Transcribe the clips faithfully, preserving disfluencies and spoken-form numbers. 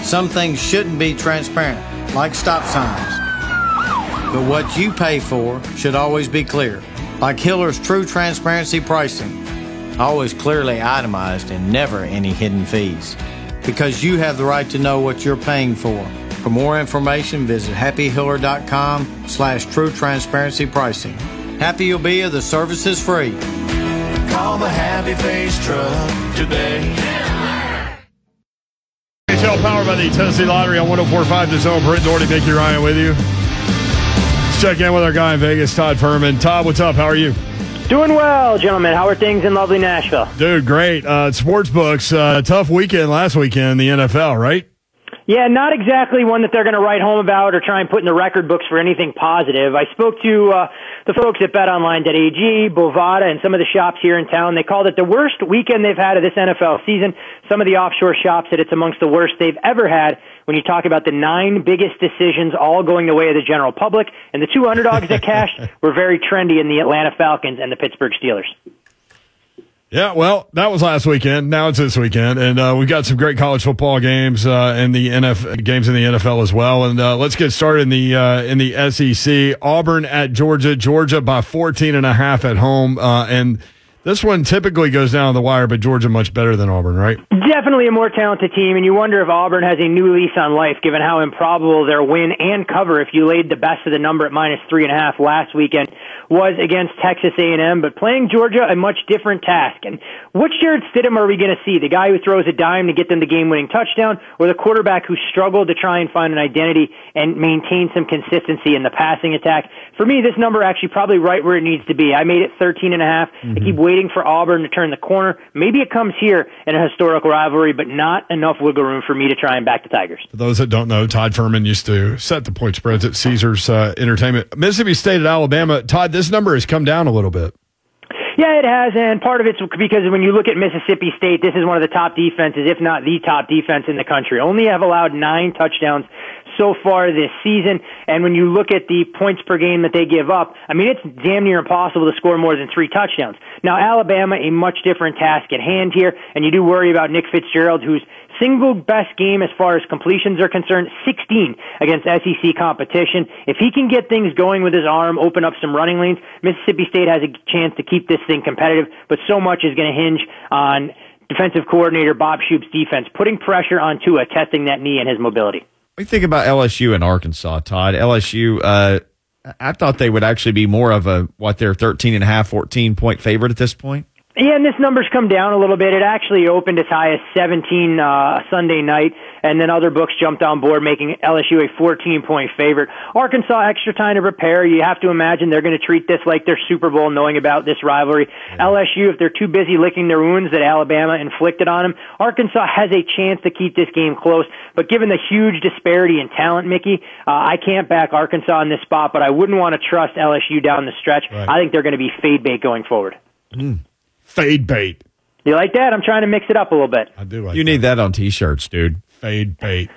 Some things shouldn't be transparent, like stop signs. But what you pay for should always be clear, like Hiller's True Transparency Pricing. Always clearly itemized and never any hidden fees. Because you have the right to know what you're paying for. For more information, visit happy hiller dot com slash true transparency pricing. Happy you'll be if the service is free. Call the Happy Face Truck today. H L powered by the Tennessee Lottery on one oh four point five The Zone. Brent Doherty, Mickey Ryan with you. Let's check in with our guy in Vegas, Todd Furman. Todd, what's up? How are you? Doing well, gentlemen. How are things in lovely Nashville? Dude, great. Uh, sports books, uh, tough weekend last weekend in the N F L, right? Yeah, not exactly one that they're going to write home about or try and put in the record books for anything positive. I spoke to uh, the folks at bet online dot a g, Bovada, and some of the shops here in town. They called it the worst weekend they've had of this N F L season. Some of the offshore shops said it's amongst the worst they've ever had when you talk about the nine biggest decisions all going the way of the general public. And the two underdogs that cashed were very trendy in the Atlanta Falcons and the Pittsburgh Steelers. Yeah, well, that was last weekend. Now it's this weekend, and uh, we've got some great college football games uh, and the N F L games in the N F L as well. And uh, let's get started in the uh, in the S E C. Auburn at Georgia. Georgia by fourteen and a half at home, uh, and this one typically goes down the wire, but Georgia much better than Auburn, right? Definitely a more talented team, and you wonder if Auburn has a new lease on life, given how improbable their win and cover, if you laid the best of the number at minus three and a half last weekend, was against Texas A and M. But playing Georgia, a much different task. And which Jarrett Stidham are we going to see? The guy who throws a dime to get them the game-winning touchdown, or the quarterback who struggled to try and find an identity and maintain some consistency in the passing attack? For me, this number actually probably right where it needs to be. I made it thirteen and a half. Mm-hmm. I keep waiting for Auburn to turn the corner. Maybe it comes here in a historical rivalry, but not enough wiggle room for me to try and back the Tigers. For those that don't know, Todd Furman used to set the point spreads at Caesars uh, Entertainment. Mississippi State at Alabama. Todd, this number has come down a little bit. Yeah, it has, and part of it's because when you look at Mississippi State, this is one of the top defenses, if not the top defense in the country. Only have allowed nine touchdowns so far this season, and when you look at the points per game that they give up, I mean, it's damn near impossible to score more than three touchdowns. Now, Alabama, a much different task at hand here, and you do worry about Nick Fitzgerald, who's single best game as far as completions are concerned, sixteen against S E C competition. If he can get things going with his arm, open up some running lanes, Mississippi State has a chance to keep this thing competitive, but so much is going to hinge on defensive coordinator Bob Shoop's defense, putting pressure on Tua, testing that knee and his mobility. What do you think about L S U and Arkansas, Todd? L S U, uh, I thought they would actually be more of a, what, they're thirteen and a half, fourteen point favorite at this point? Yeah, and this number's come down a little bit. It actually opened as high as seventeen uh, Sunday night, and then other books jumped on board, making L S U a fourteen-point favorite. Arkansas, extra time to prepare. You have to imagine they're going to treat this like their Super Bowl, knowing about this rivalry. Yeah. L S U, if they're too busy licking their wounds that Alabama inflicted on them, Arkansas has a chance to keep this game close. But given the huge disparity in talent, Mickey, uh, I can't back Arkansas in this spot, but I wouldn't want to trust L S U down the stretch. Right. I think they're going to be fade bait going forward. Mm. Fade bait. You like that? I'm trying to mix it up a little bit. I do like You that. need that on T-shirts, dude. Fade bait.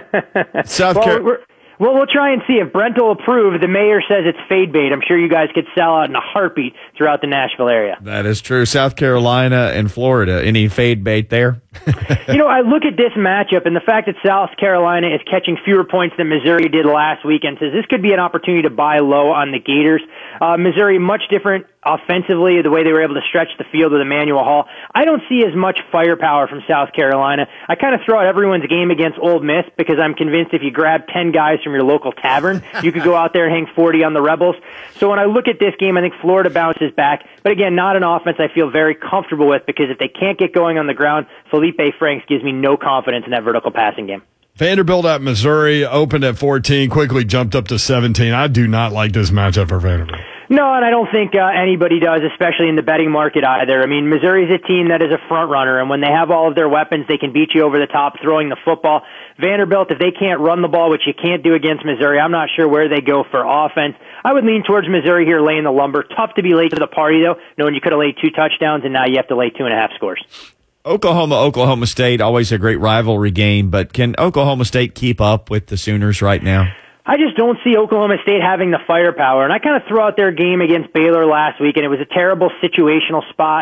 South well, Carolina. Well, we'll try and see. If Brent will approve, the mayor says it's fade bait. I'm sure you guys could sell out in a heartbeat throughout the Nashville area. That is true. South Carolina and Florida. Any fade bait there? You know, I look at this matchup, and the fact that South Carolina is catching fewer points than Missouri did last weekend says this could be an opportunity to buy low on the Gators. Uh, Missouri, much different offensively, the way they were able to stretch the field with Emmanuel Hall. I don't see as much firepower from South Carolina. I kind of throw out everyone's game against Ole Miss because I'm convinced if you grab ten guys from your local tavern, you could go out there and hang forty on the Rebels. So when I look at this game, I think Florida bounces back. But again, not an offense I feel very comfortable with because if they can't get going on the ground, Felipe Franks gives me no confidence in that vertical passing game. Vanderbilt at Missouri opened at fourteen, quickly jumped up to seventeen. I do not like this matchup for Vanderbilt. No, and I don't think uh, anybody does, especially in the betting market either. I mean, Missouri's a team that is a front runner, and when they have all of their weapons, they can beat you over the top throwing the football. Vanderbilt, if they can't run the ball, which you can't do against Missouri, I'm not sure where they go for offense. I would lean towards Missouri here laying the lumber. Tough to be late to the party, though, knowing you could have laid two touchdowns, and now you have to lay two and a half scores. Oklahoma, Oklahoma State, always a great rivalry game, but can Oklahoma State keep up with the Sooners right now? I just don't see Oklahoma State having the firepower. And I kind of threw out their game against Baylor last week, and it was a terrible situational spot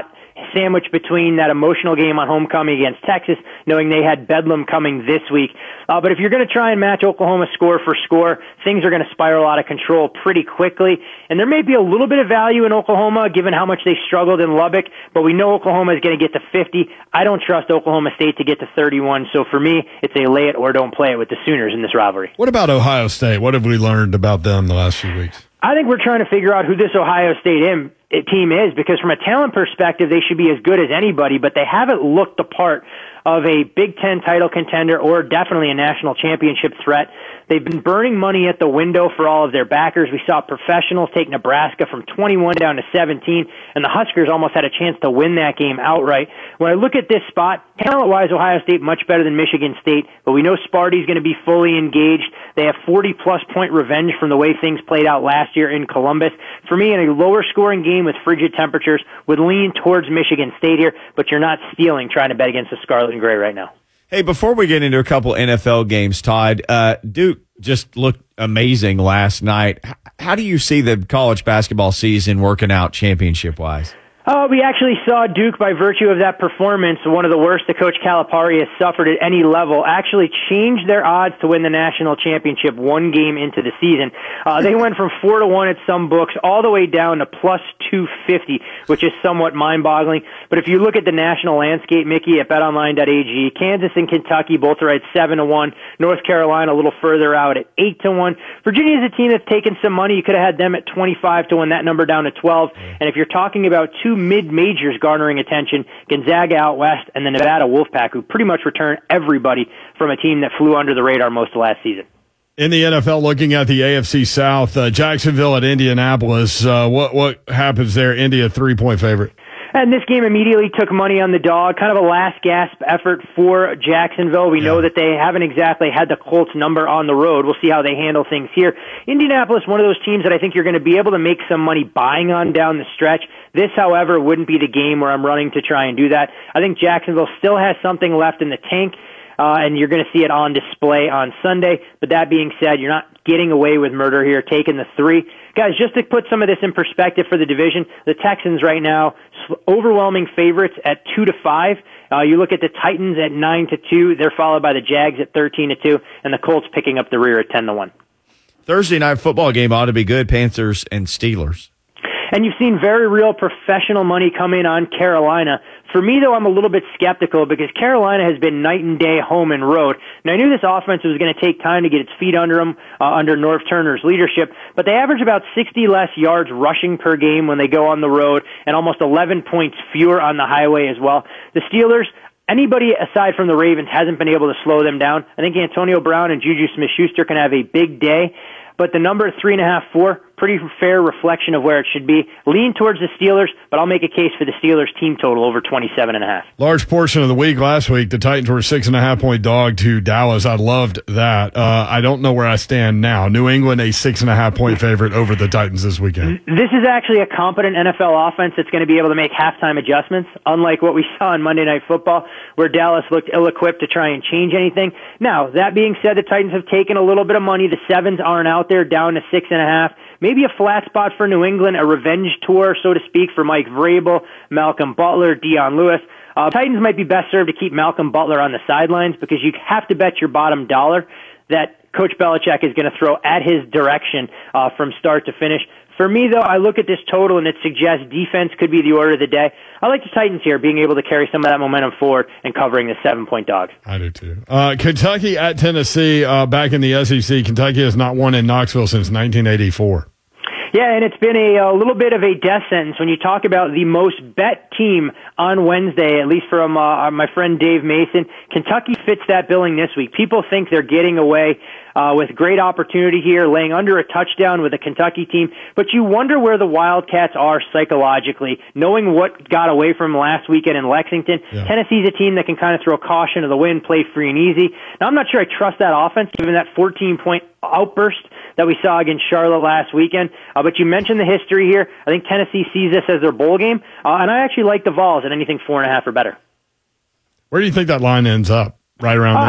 sandwiched between that emotional game on homecoming against Texas, knowing they had Bedlam coming this week. Uh, but if you're going to try and match Oklahoma score for score, things are going to spiral out of control pretty quickly. And there may be a little bit of value in Oklahoma, given how much they struggled in Lubbock, but we know Oklahoma is going to get to fifty. I don't trust Oklahoma State to get to thirty-one. So for me, it's a lay it or don't play it with the Sooners in this rivalry. What about Ohio State? What have we learned about them the last few weeks? I think we're trying to figure out who this Ohio State im- team is, because from a talent perspective, they should be as good as anybody, but they haven't looked the part of a Big Ten title contender or definitely a national championship threat. They've been burning money at the window for all of their backers. We saw professionals take Nebraska from twenty-one down to seventeen, and the Huskers almost had a chance to win that game outright. When I look at this spot, talent-wise, Ohio State much better than Michigan State, but we know Sparty's going to be fully engaged. They have forty-plus point revenge from the way things played out last year in Columbus. For me, in a lower-scoring game with frigid temperatures, would lean towards Michigan State here, but you're not stealing trying to bet against the Scarlet and Gray right now. Hey, before we get into a couple N F L games, Todd, uh, Duke just looked amazing last night. H- how do you see the college basketball season working out championship-wise? Oh, we actually saw Duke, by virtue of that performance, one of the worst that Coach Calipari has suffered at any level, actually change their odds to win the national championship one game into the season. Uh, they went from four to one at some books all the way down to plus two fifty, which is somewhat mind-boggling. But if you look at the national landscape, Mickey, at bet online dot a g, Kansas and Kentucky both are at seven to one. North Carolina a little further out at eight to one. Virginia is a team that's taken some money. You could have had them at twenty-five to win that number down to twelve. And if you're talking about two mid-majors garnering attention, Gonzaga out west and the Nevada Wolfpack, who pretty much return everybody from a team that flew under the radar most of last season. In the N F L, looking at the A F C South, uh, Jacksonville at Indianapolis, uh, what what happens there? India three-point favorite. And this game immediately took money on the dog, kind of a last-gasp effort for Jacksonville. We yeah. know that they haven't exactly had the Colts number on the road. We'll see how they handle things here. Indianapolis, one of those teams that I think you're going to be able to make some money buying on down the stretch. This, however, wouldn't be the game where I'm running to try and do that. I think Jacksonville still has something left in the tank, uh, and you're going to see it on display on Sunday. But that being said, you're not getting away with murder here, taking the three. Guys, just to put some of this in perspective for the division, the Texans right now, overwhelming favorites at two to five. Uh, you look at the Titans at nine to two. They're followed by the Jags at thirteen to two, and the Colts picking up the rear at ten to one. Thursday night football game ought to be good, Panthers and Steelers. And you've seen very real professional money come in on Carolina. For me, though, I'm a little bit skeptical because Carolina has been night and day home and road. Now, I knew this offense was going to take time to get its feet under them uh, under Norv Turner's leadership, but they average about sixty less yards rushing per game when they go on the road and almost eleven points fewer on the highway as well. The Steelers, anybody aside from the Ravens hasn't been able to slow them down. I think Antonio Brown and Juju Smith-Schuster can have a big day. But the number three and a half, four, pretty fair reflection of where it should be. Lean towards the Steelers, but I'll make a case for the Steelers team total over twenty-seven and a half. Large portion of the week last week, the Titans were a six and a half point dog to Dallas. I loved that. Uh, I don't know where I stand now. New England, a six and a half point favorite over the Titans this weekend. This is actually a competent N F L offense that's going to be able to make halftime adjustments, unlike what we saw on Monday Night Football, where Dallas looked ill-equipped to try and change anything. Now, that being said, the Titans have taken a little bit of money. The sevens aren't out there, down to six and a half. Maybe a flat spot for New England, a revenge tour, so to speak, for Mike Vrabel, Malcolm Butler, Dion Lewis. Uh, Titans might be best served to keep Malcolm Butler on the sidelines because you have to bet your bottom dollar that Coach Belichick is going to throw at his direction uh, from start to finish. For me, though, I look at this total and it suggests defense could be the order of the day. I like the Titans here being able to carry some of that momentum forward and covering the seven-point dogs. I do, too. Uh, Kentucky at Tennessee, uh, back in the S E C. Kentucky has not won in Knoxville since nineteen eighty-four. Yeah, and it's been a, a little bit of a death sentence when you talk about the most bet team on Wednesday, at least from uh, my friend Dave Mason. Kentucky fits that billing this week. People think they're getting away uh, with great opportunity here, laying under a touchdown with a Kentucky team, but you wonder where the Wildcats are psychologically, knowing what got away from last weekend in Lexington. Yeah. Tennessee's a team that can kind of throw caution to the wind, play free and easy. Now, I'm not sure I trust that offense, given that fourteen-point outburst that we saw against Charlotte last weekend. Uh, but you mentioned the history here. I think Tennessee sees this as their bowl game, uh, and I actually like the Vols at anything four and a half or better. Where do you think that line ends up? Right around uh, there?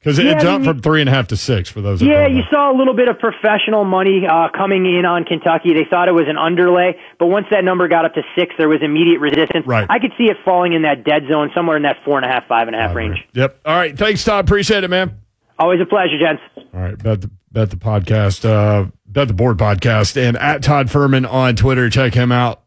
Because it Yeah, I jumped mean, from three and a half to six for those. That Yeah, don't you know. saw a little bit of professional money uh, coming in on Kentucky. They thought it was an underlay, but once that number got up to six, there was immediate resistance. Right. I could see it falling in that dead zone, somewhere in that four and a half, five and a half range. Yep. All right. Thanks, Todd. Appreciate it, man. Always a pleasure, gents. All right. Bet the, bet the podcast, uh, Bet the Board podcast, and at Todd Furman on Twitter. Check him out.